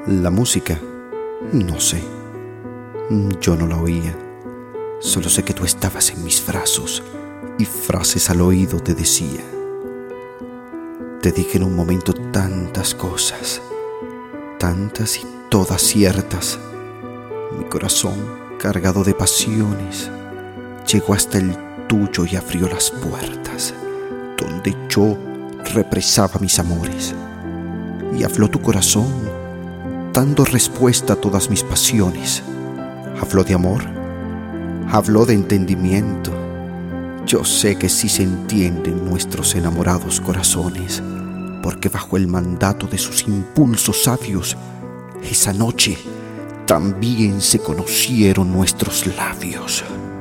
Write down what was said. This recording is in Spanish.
La música, no sé, yo no la oía. Solo sé que tú estabas en mis brazos y frases al oído te decía. Te dije en un momento tantas cosas, tantas y todas ciertas. Mi corazón, cargado de pasiones, llegó hasta el tuyo y abrió las puertas, donde yo represaba mis amores. Y habló tu corazón, dando respuesta a todas mis pasiones. Habló de amor, habló de entendimiento. Yo sé que sí se entienden nuestros enamorados corazones, porque bajo el mandato de sus impulsos sabios, esa noche también se conocieron nuestros labios.